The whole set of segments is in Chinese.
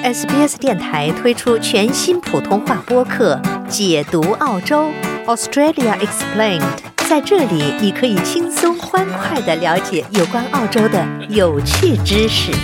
SBS 电台推出全新普通话播客《解读澳洲 Australia Explained》，在这里你可以轻松欢快地了解有关澳洲的有趣知识。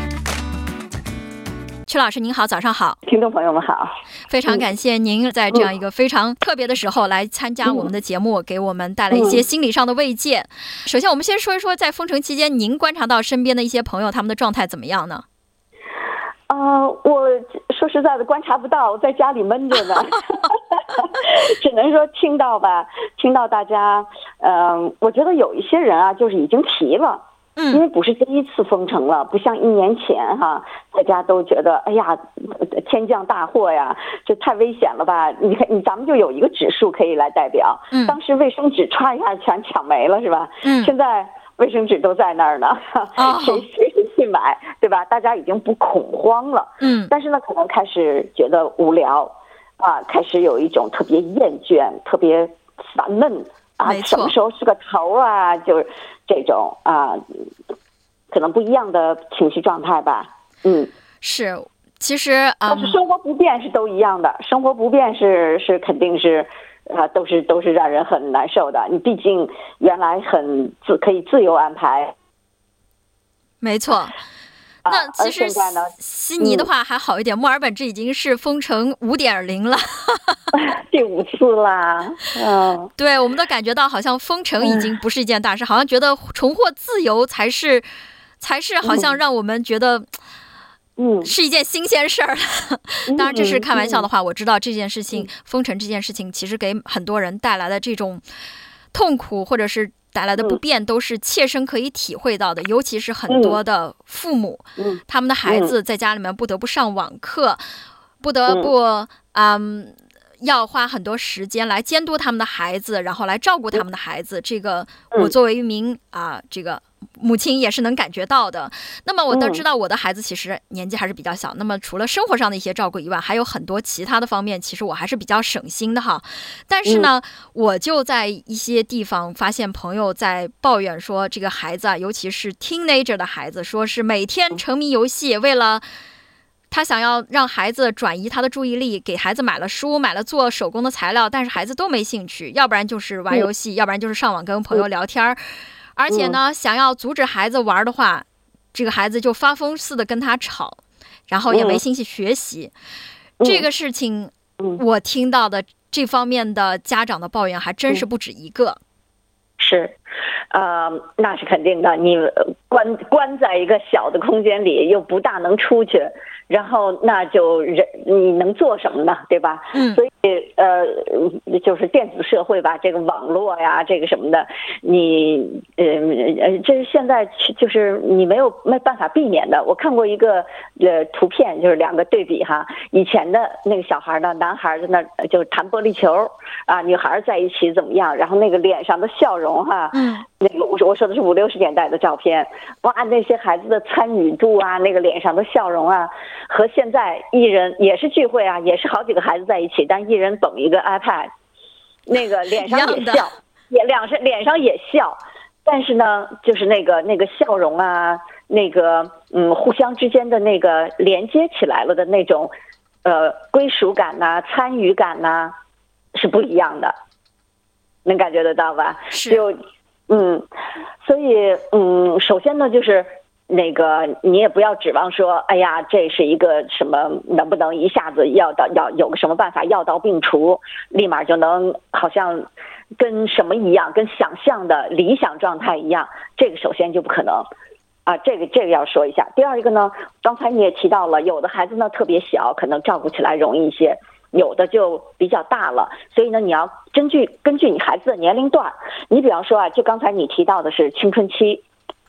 曲老师您好，早上好。 听众朋友们好， 非常感谢您在这样一个非常特别的时候来参加我们的节目，给我们带来一些心理上的慰藉。首先我们先说一说在封城期间您观察到身边的一些朋友他们的状态怎么样呢？ 我说实在的观察不到，我在家里闷着呢只能说听到吧，听到大家我觉得有一些人啊就是已经疲了，因为不是第一次封城了，不像1年前哈，大家都觉得哎呀天降大祸呀，这太危险了吧。你看咱们就有一个指数可以来代表，当时卫生纸歘一下全抢没了是吧？现在卫生纸都在那儿呢，谁随时去买，对吧？大家已经不恐慌了，但是呢可能开始觉得无聊啊，开始有一种特别厌倦特别烦闷啊，什么时候是个头啊，就是这种啊，可能不一样的情绪状态吧。 是，其实但是生活不便是都一样的，生活不便是肯定是都是让人很难受的。你毕竟原来可以自由安排， 没错。那其实悉尼的话还好一点，墨尔本这已经是封城5.0了第5次啦。 对，我们都感觉到好像封城已经不是一件大事，好像觉得重获自由才是好像让我们觉得是一件新鲜事儿。当然这是开玩笑的话，我知道这件事情封城这件事情其实给很多人带来的这种痛苦或者是带来的不便都是切身可以体会到的，尤其是很多的父母，他们的孩子在家里面不得不上网课，不得不要花很多时间来监督他们的孩子，然后来照顾他们的孩子。这个我作为一名这个母亲也是能感觉到的。那么我都知道我的孩子其实年纪还是比较小，那么除了生活上的一些照顾以外，还有很多其他的方面其实我还是比较省心的哈。但是呢我就在一些地方发现朋友在抱怨说，这个孩子尤其是 teenager 的孩子，说是每天沉迷游戏，为了他想要让孩子转移他的注意力，给孩子买了书，买了做手工的材料，但是孩子都没兴趣，要不然就是玩游戏，要不然就是上网跟朋友聊天。而且呢想要阻止孩子玩的话，这个孩子就发疯似的跟他吵，然后也没心情学习。这个事情我听到的这方面的家长的抱怨还真是不止一个。 是那是肯定的，你关在一个小的空间里又不大能出去，然后那就你能做什么呢，对吧？所以就是电子社会吧，这个网络呀，这个什么的，你这是现在就是你没办法避免的。我看过一个图片，就是2个对比哈，以前的那个小孩呢，男孩在那就弹玻璃球啊，女孩在一起怎么样，然后那个脸上的笑容哈，那个我说的是50、60年代的照片，哇，那些孩子的参与度啊，那个脸上的笑容啊，和现在一人也是聚会啊，也是好几个孩子在一起，但一人捧一个 iPad， 那个脸上也笑，脸上也笑，但是呢，就是那个笑容啊，那个互相之间的那个连接起来了的那种归属感呐、参与感呐，是不一样的，能感觉得到吧？就所以首先呢，就是那个你也不要指望说，哎呀，这是一个什么，能不能一下子要有个什么办法药到病除，立马就能好像跟什么一样，跟想象的理想状态一样，这个首先就不可能啊，这个要说一下。第二一个呢，刚才你也提到了，有的孩子呢特别小，可能照顾起来容易一些，有的就比较大了，所以呢你要根据你孩子的年龄段，你比方说就刚才你提到的是青春期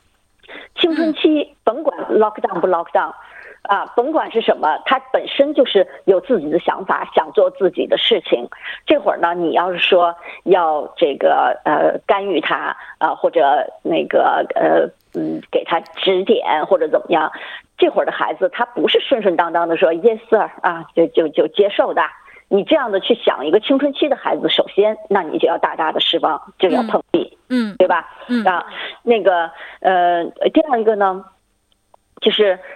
甭管 lockdown 不 lockdown 甭管是什么，他本身就是有自己的想法，想做自己的事情。这会儿呢，你要是说要这个干预他或者那个给他指点或者怎么样，这会儿的孩子他不是顺顺当当的说 yes sir 就接受的。你这样的去想一个青春期的孩子，首先那你就要大大的释放，就要碰壁，对吧？那个第二一个呢，就是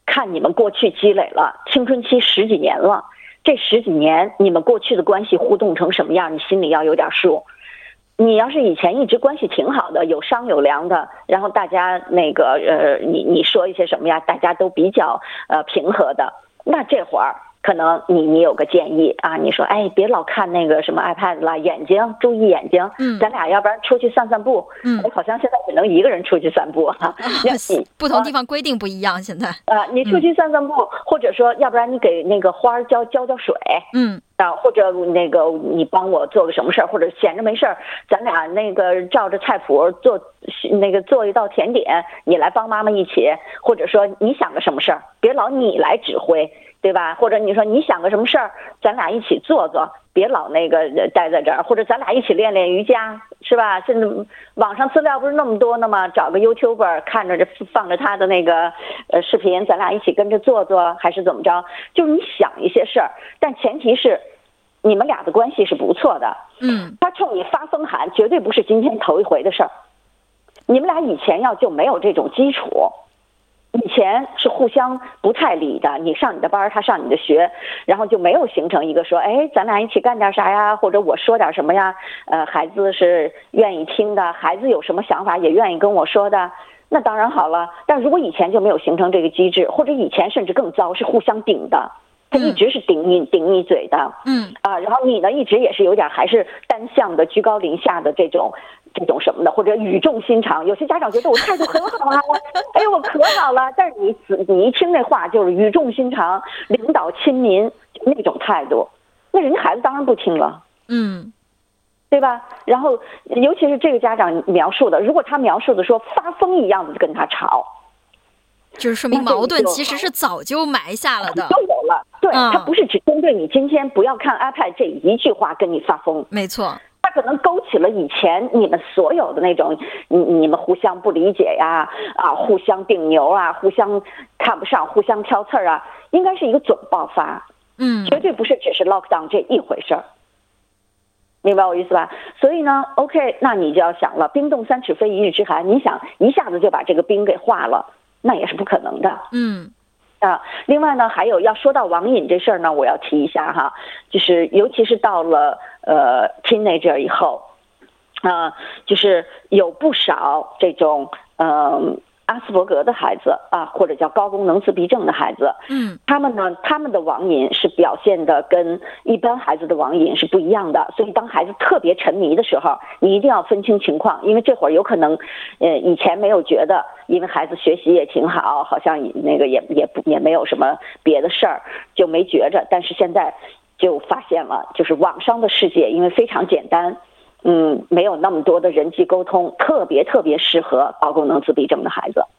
看你们过去积累了青春期10几年了，这10几年你们过去的关系互动成什么样，你心里要有点数。你要是以前一直关系挺好的，有商有量的，然后大家你说一些什么呀，大家都比较平和的，那这会儿可能你有个建议啊，你说哎，别老看那个什么 iPad 了，眼睛注意眼睛，咱俩要不然出去散散步。好像现在只能一个人出去散步哈， 不同地方规定不一样现在。 你出去散散步，或者说要不然你给那个花浇水，或者你帮我做个什么事儿，或者闲着没事儿，咱俩照着菜谱做一道甜点，你来帮妈妈一起，或者说你想个什么事儿，别老你来指挥。对吧？或者你说你想个什么事儿，咱俩一起做，别老待在这儿，或者咱俩一起练练瑜伽，是吧？现在网上资料不是那么多呢吗？找个 YouTuber 看着放着他的视频，咱俩一起跟着做，还是怎么着？就是你想一些事儿，但前提是你们俩的关系是不错的。他冲你发疯喊，绝对不是今天头一回的事儿。你们俩以前就没有这种基础。以前是互相不太理的，你上你的班，他上你的学，然后就没有形成一个说，哎，咱俩一起干点啥呀，或者我说点什么呀，孩子是愿意听的，孩子有什么想法也愿意跟我说的，那当然好了。但如果以前就没有形成这个机制，或者以前甚至更糟，是互相顶的，他一直是顶你嘴的，然后你呢一直也是有点还是单向的居高临下的这种什么的，或者语重心长。有些家长觉得我态度很好啊，哎呦我可好了，但是你一听那话就是语重心长，领导亲民那种态度，那人家孩子当然不听了，对吧？然后尤其是这个家长描述的，如果他描述的说发疯一样的跟他吵， 就是说明矛盾其实是早就埋下了的， 都有了。对，他不是只针对你今天不要看 iPad 这一句话跟你发疯， 没错。 他可能勾起了以前你们所有的那种，你们互相不理解呀，互相顶牛啊，互相看不上，互相挑刺儿啊，应该是一个总爆发，绝对不是只是 lockdown 这一回事儿，明白我意思吧？所以呢 ，OK， 那你就要想了，冰冻3尺非一日之寒，你想一下子就把这个冰给化了，那也是不可能的。另外呢，还有要说到网瘾这事儿呢，我要提一下哈，就是尤其是到了teenager 以后，就是有不少这种阿斯伯格的孩子啊，或者叫高功能自闭症的孩子，他们的网瘾是表现的跟一般孩子的网瘾是不一样的，所以当孩子特别沉迷的时候，你一定要分清情况，因为这会儿有可能，以前没有觉得，因为孩子学习也挺好，好像也没有什么别的事儿，就没觉着，但是现在就发现了，就是网上的世界因为非常简单。没有那么多的人际沟通，特别适合高功能自闭症的孩子。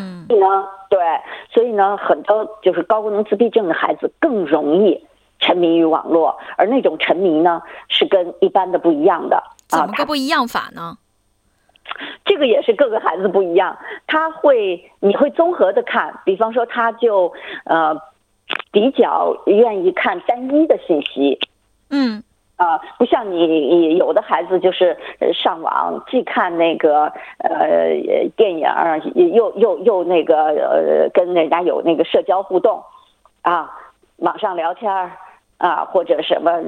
所以呢，很多就是高功能自闭症的孩子更容易沉迷于网络，而那种沉迷呢，是跟一般的不一样的。 怎么个不一样法呢？ 这个也是各个孩子不一样，你会综合的看，比方说他就比较愿意看单一的信息。不像你有的孩子就是上网既看那个电影，又那个跟人家有那个社交互动网上聊天或者什么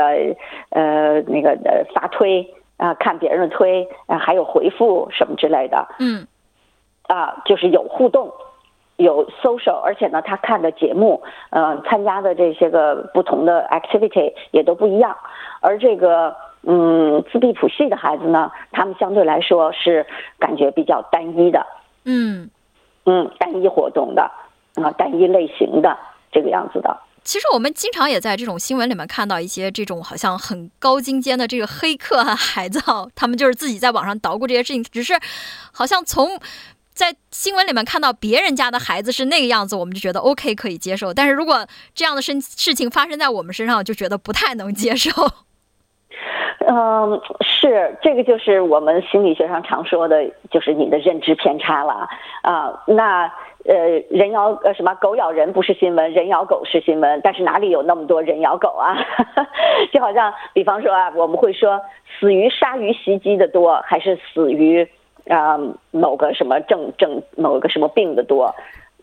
发推看别人的推还有回复什么之类的，就是有互动。有 social， 而且呢，他看的节目，参加的这些个不同的 activity 也都不一样。而这个，自闭谱系的孩子呢，他们相对来说是感觉比较单一的，单一活动的，单一类型的这个样子的。 其实我们经常也在这种新闻里面看到一些这种好像很高精尖的这个黑客孩子他们就是自己在网上捣鼓这些事情，只是好像在新闻里面看到别人家的孩子是那个样子，我们就觉得 OK 可以接受，但是如果这样的事情发生在我们身上，就觉得不太能接受。 是这个就是我们心理学上常说的，就是你的认知偏差了人咬狗咬人不是新闻，人咬狗是新闻，但是哪里有那么多人咬狗啊？就好像比方说我们会说死于鲨鱼袭击的多，还是死于某个什么某个什么病的多？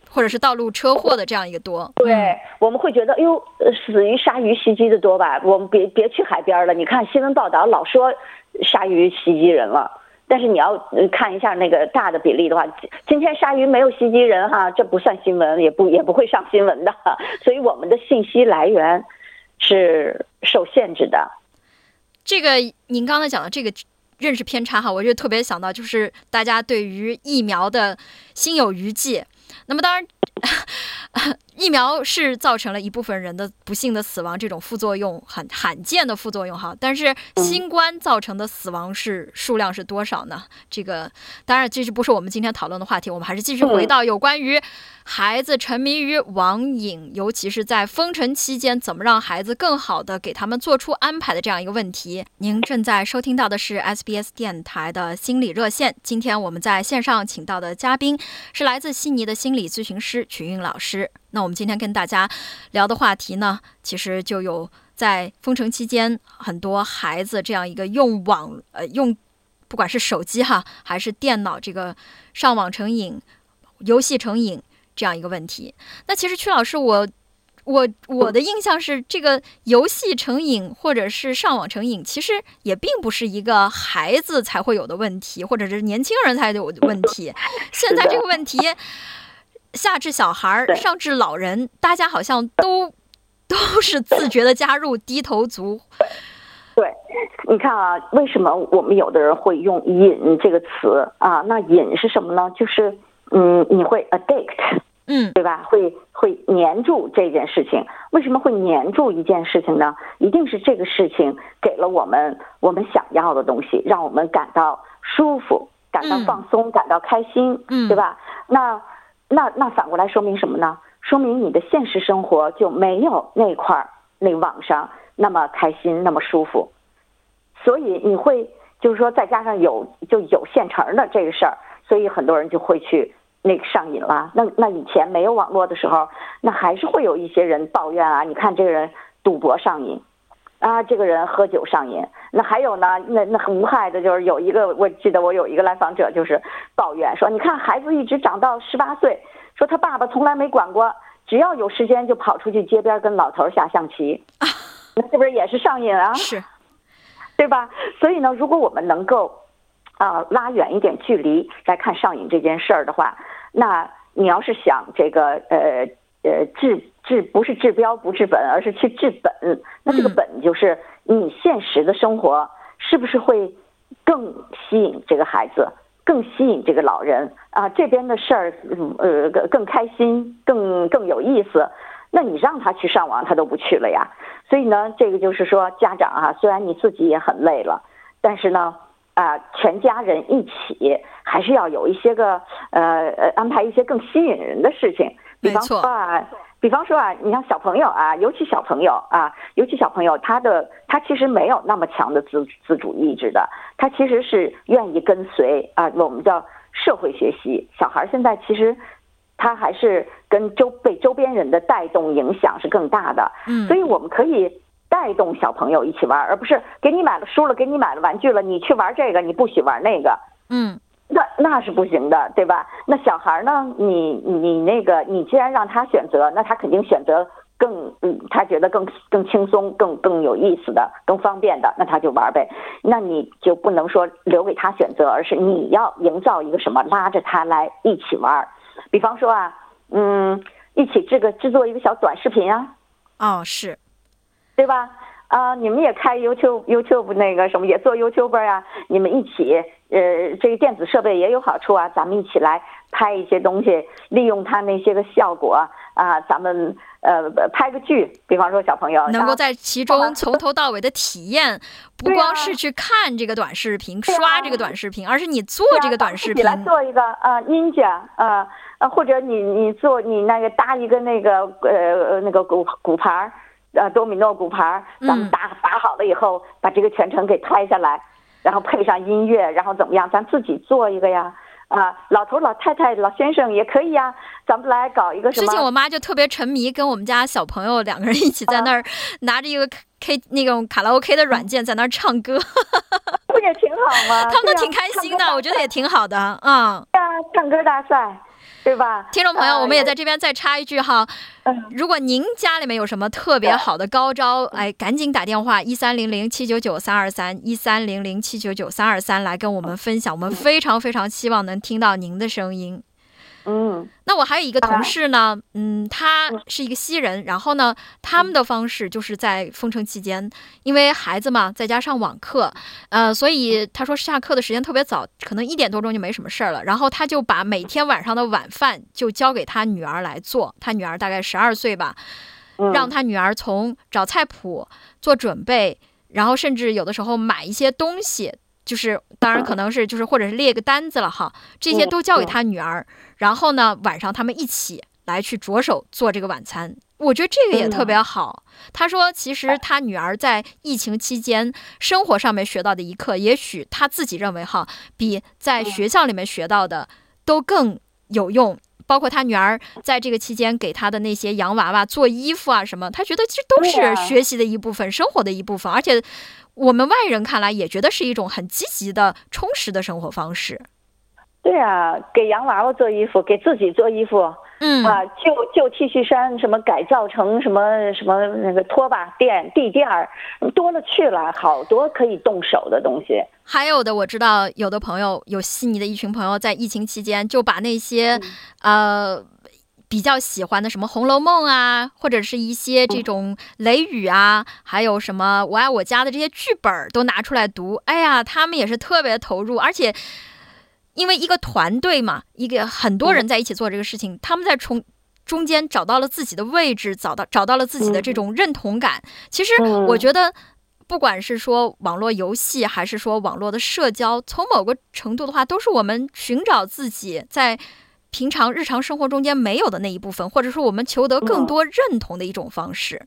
或者是道路车祸的这样一个多。 对，我们会觉得，哎呦，死于鲨鱼袭击的多吧？我们别去海边了。你看新闻报道老说鲨鱼袭击人了，但是你要看一下那个大的比例的话，今天鲨鱼没有袭击人哈，这不算新闻，也不会上新闻的。所以我们的信息来源是受限制的。 这个您刚才讲的这个认识偏差哈，我就特别想到就是大家对于疫苗的心有余悸。那么当然疫苗是造成了一部分人的不幸的死亡，这种副作用很罕见的副作用哈。但是新冠造成的死亡数量是多少呢？这个当然这是不是我们今天讨论的话题，我们还是继续回到有关于孩子沉迷于网瘾，尤其是在封城期间，怎么让孩子更好的给他们做出安排的这样一个问题。您正在收听到的是 SBS 电台的心理热线，今天我们在线上请到的嘉宾是来自悉尼的心理咨询师曲韵老师。那我们今天跟大家聊的话题呢，其实就有在封城期间很多孩子这样一个用不管是手机哈还是电脑这个上网成瘾、游戏成瘾这样一个问题。那其实曲老师，我的印象是，这个游戏成瘾或者是上网成瘾，其实也并不是一个孩子才会有的问题，或者是年轻人才有的问题。现在这个问题下至小孩上至老人，大家好像都是自觉的加入低头族。 对，你看啊，为什么我们有的人会用瘾这个词啊？那瘾是什么呢？就是你会 addict，对吧？会黏住这件事情。为什么会黏住一件事情呢？一定是这个事情给了我们想要的东西，让我们感到舒服，感到放松，感到开心，对吧？那反过来说明什么呢？说明你的现实生活就没有那个网上那么开心，那么舒服。所以你会就是说再加上有现成的这个事儿，所以很多人就会去那个上瘾了。那以前没有网络的时候，那还是会有一些人抱怨啊，你看这个人赌博上瘾啊，这个人喝酒上瘾。那还有呢，那很无害的就是我记得我有一个来访者就是抱怨说，你看孩子一直长到18岁，说他爸爸从来没管过，只要有时间就跑出去街边跟老头下象棋，那是不是也是上瘾啊？ 是， 对吧？所以呢，如果我们能够拉远一点距离来看上瘾这件事儿的话，那你要是想这个不是治标不治本，而是去治本。那这个本就是你现实的生活是不是会更吸引这个孩子，更吸引这个老人啊？这边的事儿更开心，更有意思。那你让他去上网，他都不去了呀。所以呢，这个就是说，家长啊，虽然你自己也很累了，但是呢，全家人一起还是要有一些个安排一些更吸引人的事情。比方说啊，你像小朋友啊，尤其小朋友他其实没有那么强的自主意志的，他其实是愿意跟随啊，我们叫社会学习。小孩现在其实他还是跟被周边人的带动影响是更大的，所以我们可以带动小朋友一起玩，而不是给你买了书了，给你买了玩具了，你去玩这个，你不许玩那个，那是不行的，对吧？那小孩呢，你既然让他选择，那他肯定选择他觉得更轻松、更有意思的、更方便的，那他就玩呗。那你就不能说留给他选择，而是你要营造一个什么，拉着他来一起玩。比方说啊，一起制作一个小短视频啊， 是， 对吧？你们也开 YouTube 那个什么，也做 YouTuber 啊，你们一起，这个电子设备也有好处啊，咱们一起来拍一些东西，利用它那些个效果啊，咱们拍个剧，比方说小朋友能够在其中从头到尾的体验，不光是去看这个短视频，刷这个短视频，而是你做这个短视频， 来做一个ninja 或者你做你那个搭一个那个骨牌。多米诺骨牌，咱们打好了以后，把这个全程给拍下来，然后配上音乐，然后怎么样？咱自己做一个呀！老头、老太太、老先生也可以呀。咱们来搞一个什么？ 最近我妈就特别沉迷，跟我们家小朋友2个人一起在那儿拿着一个那种卡拉 OK 的软件在那儿唱歌， 不也挺好吗？ 他们都挺开心的，我觉得也挺好的。 唱歌大赛。对对吧？ 听众朋友，我们也在这边再插一句哈，如果您家里面有什么特别好的高招，哎，赶紧打电话1300-799-323，1300-799-323来跟我们分享，我们非常非常希望能听到您的声音。那我还有一个同事呢，他是一个西人，然后呢，他们的方式就是在封城期间，因为孩子嘛在家上网课，所以他说下课的时间特别早，可能1点多钟就没什么事儿了，然后他就把每天晚上的晚饭就交给他女儿来做，他女儿大概12岁吧，让他女儿从找菜谱、做准备，然后甚至有的时候买一些东西。就是当然可能是就是或者是列个单子了哈，这些都交给他女儿，然后呢晚上他们一起来去着手做这个晚餐，我觉得这个也特别好。他说其实他女儿在疫情期间生活上面学到的一课，也许他自己认为哈比在学校里面学到的都更有用，包括他女儿在这个期间给他的那些洋娃娃做衣服啊什么，他觉得这都是学习的一部分，生活的一部分，而且我们外人看来也觉得是一种很积极的充实的生活方式。 对啊，给洋娃娃做衣服，给自己做衣服，旧 T 恤衫什么改造成什么那个拖把垫、地垫儿，多了去了，好多可以动手的东西。 还有的我知道，有的朋友有悉尼的一群朋友在疫情期间就把那些比较喜欢的什么《红楼梦》啊，或者是一些这种雷雨啊，还有什么《我爱我家》的这些剧本都拿出来读。哎呀，他们也是特别投入，而且因为一个团队嘛，很多人在一起做这个事情，他们在中间找到了自己的位置，找到了自己的这种认同感。其实我觉得，不管是说网络游戏，还是说网络的社交，从某个程度的话，都是我们寻找自己在平常日常生活中间没有的那一部分，或者说我们求得更多认同的一种方式。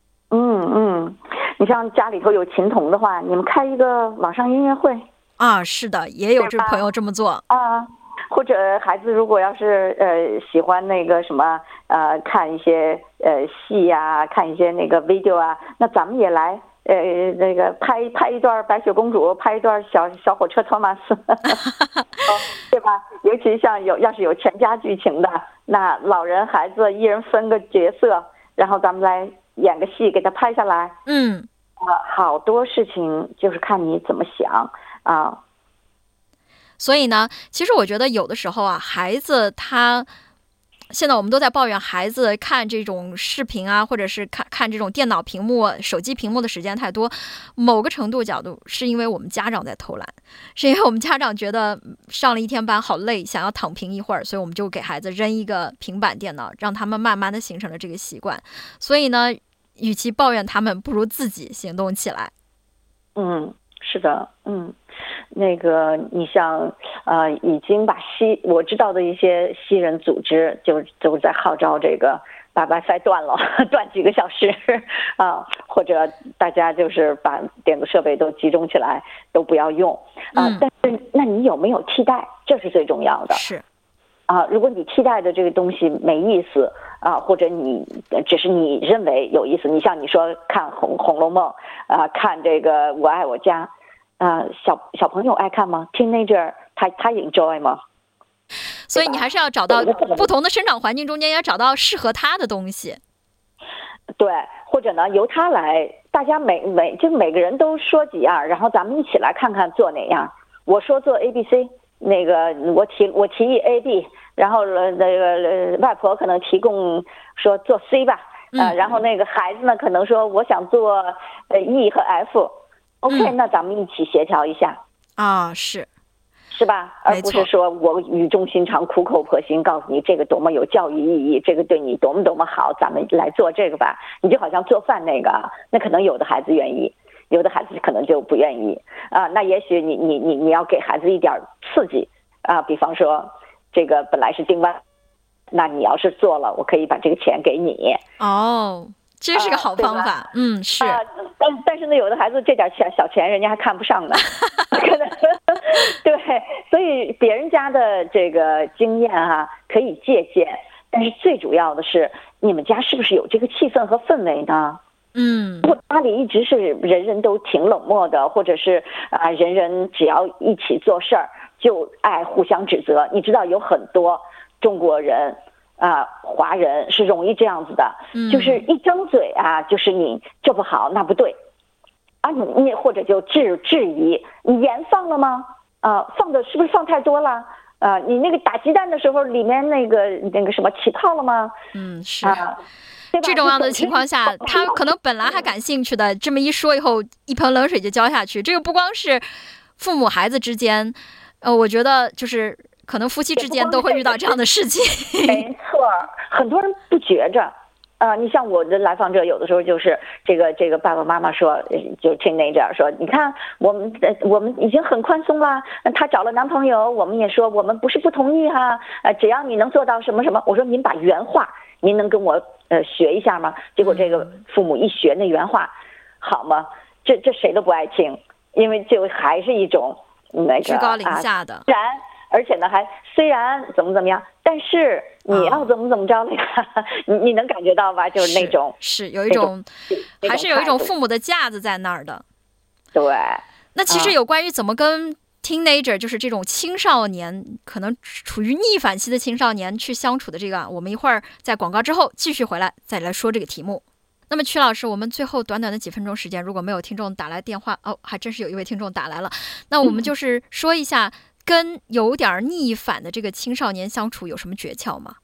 你像家里头有琴童的话，你们开一个网上音乐会啊，是的，也有这朋友这么做啊。或者孩子如果要是喜欢那个什么看一些戏啊，看一些那个 video 啊，那咱们也来那个拍一段白雪公主，拍一段小火车托马斯，对吧？尤其像要是有全家剧情的，那老人孩子一人分个角色，然后咱们来演个戏，给他拍下来。好多事情就是看你怎么想啊。 所以呢，其实我觉得有的时候啊，孩子他现在我们都在抱怨孩子看这种视频啊，或者是看这种电脑屏幕、手机屏幕的时间太多。某个程度角度是因为我们家长在偷懒，是因为我们家长觉得上了一天班好累，想要躺平一会儿，所以我们就给孩子扔一个平板电脑，让他们慢慢的形成了这个习惯。所以呢，与其抱怨他们，不如自己行动起来。 是的，那个你像已经把我知道的一些西人组织就在号召这个把 WiFi 断了，断几个小时啊，或者大家就是把电子设备都集中起来，都不要用但是那你有没有替代？这是最重要的。 是如果你替代的这个东西没意思或者你只是你认为有意思，你像你说看红楼梦看这个我爱我家小朋友爱看吗 ？Teenager 他 enjoy 吗？ 所以你还是要找到不同的生长环境中间，要找到适合他的东西。 对，或者呢由他来，大家每个人都说几样，然后咱们一起来看看做哪样。我说做 ABC， 那个我提议 AB， 然后那个外婆可能提供说做 C 吧，然后那个孩子呢可能说我想做E 和 F。OK， 那咱们一起协调一下是吧？而不是说我语重心长、苦口婆心告诉你这个多么有教育意义，这个对你多么好，咱们来做这个吧。你就好像做饭那可能有的孩子愿意，有的孩子可能就不愿意那也许你要给孩子一点刺激比方说这个本来是订外，那你要是做了，我可以把这个钱给你。 这是个好方法，是。 但是呢，有的孩子这点小钱人家还看不上呢，可能对，所以别人家的这个经验可以借鉴，但是最主要的是你们家是不是有这个气氛和氛围呢？如果家里一直是人人都挺冷漠的，或者是人人只要一起做事儿就爱互相指责，你知道有很多中国人华人是容易这样子的，就是一张嘴就是你这不好那不对你或者就质疑你盐放了吗？放的是不是放太多了？你那个打鸡蛋的时候里面那个什么起泡了吗？ 是这种样的情况下，他可能本来还感兴趣的，这么一说以后，一盆冷水就浇下去。这个不光是父母孩子之间，我觉得就是可能夫妻之间都会遇到这样的事情。 没错，很多人不觉着。你像我的来访者，有的时候就是这个爸爸妈妈说，就听那点说，你看我们已经很宽松了，他找了男朋友，我们也说我们不是不同意只要你能做到什么什么，我说您把原话您能跟我学一下吗？结果这个父母一学那原话，好吗？这谁都不爱听，因为就还是一种那个居高临下的， 而且呢还虽然怎么样，但是你要怎么着那个你能感觉到吧？就是那种是有一种还是有一种父母的架子在那儿的。 对。 那其实有关于怎么跟 teenager 就是这种青少年可能处于逆反期的青少年去相处的这个，我们一会儿在广告之后继续回来再来说这个题目。那么曲老师，我们最后短短的几分钟时间，如果没有听众打来电话，还真是有一位听众打来了，那我们就是说一下跟有点逆反的这个青少年相处有什么诀窍吗？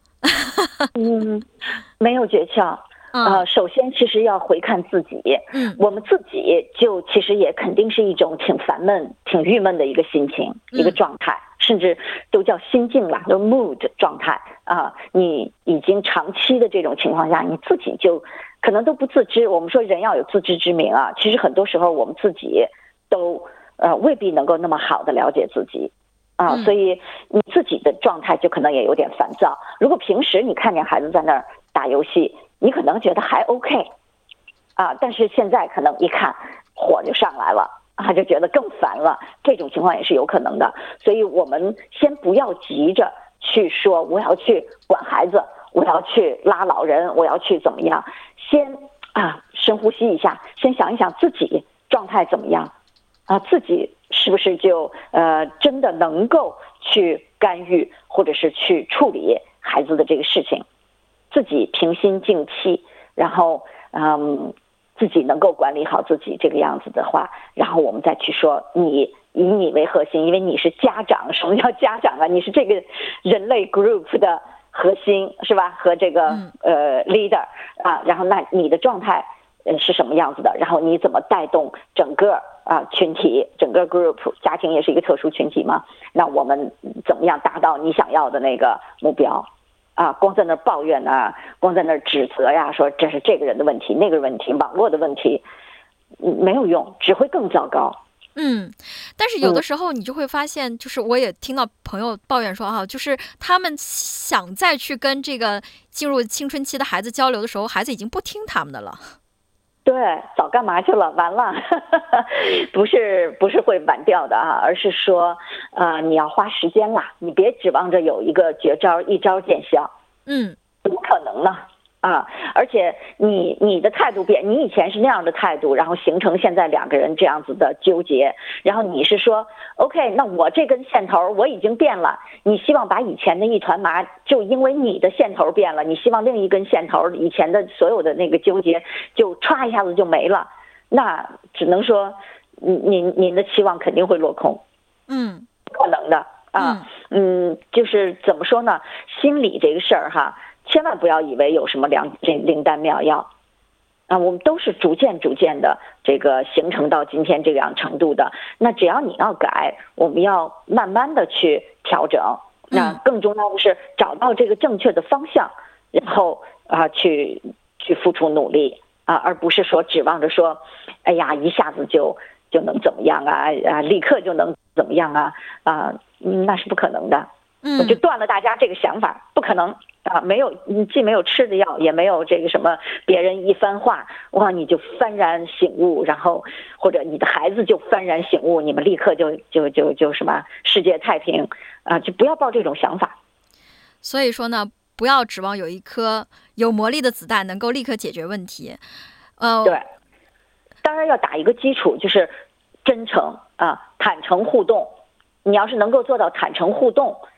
没有诀窍。首先其实要回看自己，我们自己就其实也肯定是一种挺烦闷、挺郁闷的一个心情、一个状态，甚至都叫心境了，都 mood 状态你已经长期的这种情况下，你自己就可能都不自知。我们说人要有自知之明其实很多时候我们自己都未必能够那么好的了解自己所以你自己的状态就可能也有点烦躁。如果平时你看见孩子在那儿打游戏，你可能觉得还 OK 但是现在可能一看火就上来了就觉得更烦了，这种情况也是有可能的。所以我们先不要急着去说我要去管孩子，我要去拉老人，我要去怎么样，先深呼吸一下，先想一想自己状态怎么样自己是不是就真的能够去干预或者是去处理孩子的这个事情，自己平心静气，然后自己能够管理好自己这个样子的话，然后我们再去说以你为核心，因为你是家长。什么叫家长你是这个人类 group 的核心是吧？和这个leader 然后那你的状态是什么样子的，然后你怎么带动整个群体，整个 group， 家庭也是一个特殊群体嘛，那我们怎么样达到你想要的那个目标光在那抱怨光在那指责说这是这个人的问题，那个问题，网络的问题，没有用，只会更糟糕。 但是有的时候你就会发现，就是我也听到朋友抱怨说就是他们想再去跟这个进入青春期的孩子交流的时候，孩子已经不听他们的了。 对，早干嘛去了，完了不是会晚掉的而是说你要花时间啦，你别指望着有一个绝招一招见效，怎么可能呢而且你的态度变，你以前是那样的态度，然后形成现在两个人这样子的纠结，然后你是说 OK， 那我这根线头我已经变了，你希望把以前的一团麻就因为你的线头变了，你希望另一根线头以前的所有的那个纠结就歘一下子就没了，那只能说您的期望肯定会落空，不可能的就是怎么说呢，心理这个事儿千万不要以为有什么灵丹妙药我们都是逐渐的这个形成到今天这样程度的。那只要你要改，我们要慢慢的去调整。那更重要的是找到这个正确的方向，然后去付出努力而不是说指望着说，哎呀一下子就能怎么样立刻就能怎么样那是不可能的。我就断了大家这个想法，不可能没有，你既没有吃的药，也没有这个什么别人一番话，哇，你就幡然醒悟，然后或者你的孩子就幡然醒悟，你们立刻就什么世界太平就不要抱这种想法。 所以说呢，不要指望有一颗有魔力的子弹能够立刻解决问题。 对，当然要打一个基础，就是真诚坦诚互动。你要是能够做到坦诚互动，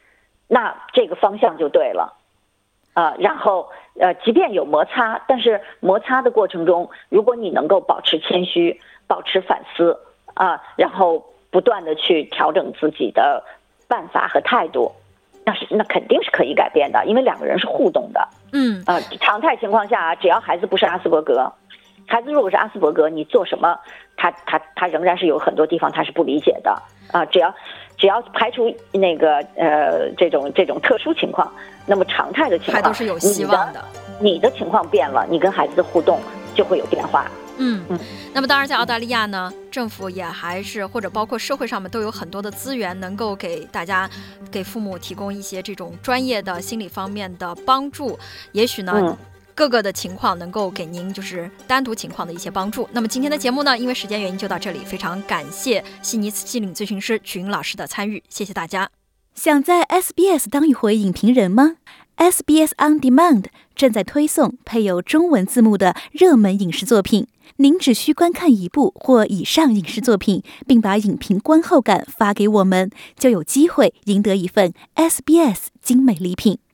那这个方向就对了。然后即便有摩擦，但是摩擦的过程中，如果你能够保持谦虚，保持反思然后不断的去调整自己的办法和态度，那肯定是可以改变的，因为两个人是互动的。常态情况下，只要孩子不是阿斯伯格，孩子如果是阿斯伯格，你做什么，他仍然是有很多地方他是不理解的只要排除那个这种特殊情况，那么常态的情况还都是有希望的。 你的情况变了，你跟孩子的互动就会有变化。 那么当然在澳大利亚呢，政府也还是或者包括社会上面都有很多的资源，能够给大家给父母提供一些这种专业的心理方面的帮助，也许呢各个的情况能够给您就是单独情况的一些帮助。那么今天的节目呢，因为时间原因就到这里，非常感谢悉尼心理咨询师曲云老师的参与，谢谢大家。 想在 SBS 当一回影评人吗？ SBS On Demand 正在推送配有中文字幕的热门影视作品，您只需观看一部或以上影视作品，并把影评观后感发给我们，就有机会赢得一份 SBS 精美礼品。